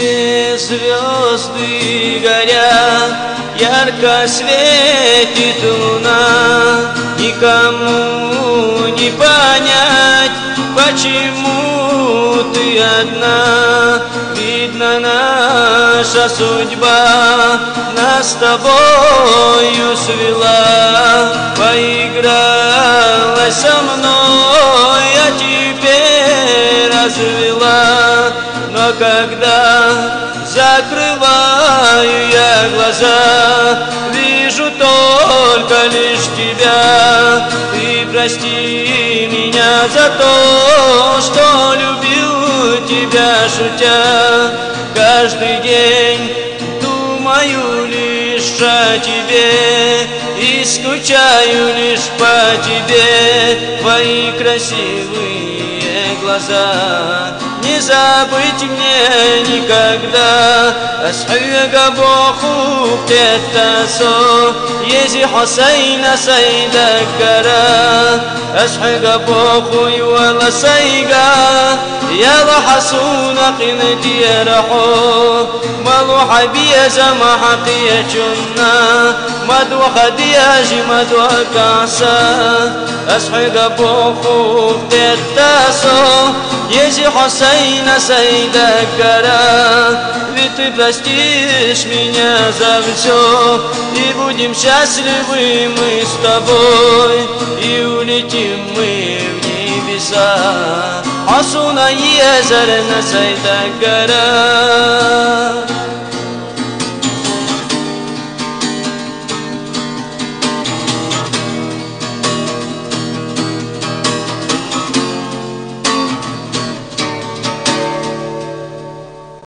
небе звезды горят, ярко светит луна. Никому не понять, почему ты одна. Видно, наша судьба нас с тобою свела. Поигралась со мной, а теперь развела. Но когда закрываю я глаза, вижу только лишь тебя. Ты прости меня за то, что любил тебя шутя. Каждый день думаю лишь о тебе и скучаю лишь по тебе. Твои красивые глаза не забыть мне никогда. أسحق بأخوك تتاسو يزي حسين سيدكرا. أسحق بأخوي ولا سيقا يلا حسون قنتي رحو مالو حبي زما حقي جنا مدو خدياج مدو كاسا. أسحق بأخوك تتاسو يزي حسين سيدكرا. Ведь ты простишь меня за все, и будем счастливы мы с тобой, и улетим мы в небеса. Асуна езер на сайта гора.